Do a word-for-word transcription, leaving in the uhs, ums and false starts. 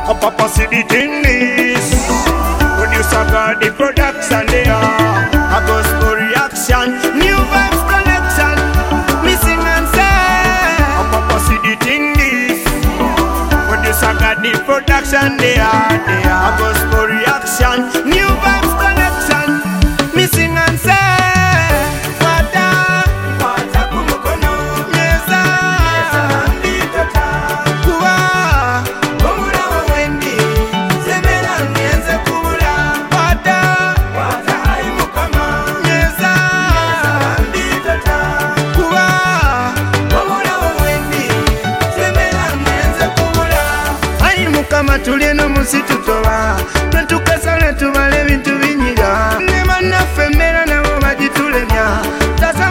Papa see the thing is producer got the production there. A gospel reaction, new vibes collection. Missing and say Papa see the thing is producer got the production there. A gospel reaction, new vibes collection. Missing and say tulye n'omusitu toba netukasale tubale ebintu binyiga ne bannaffe emmera nabo bagitulemya tasa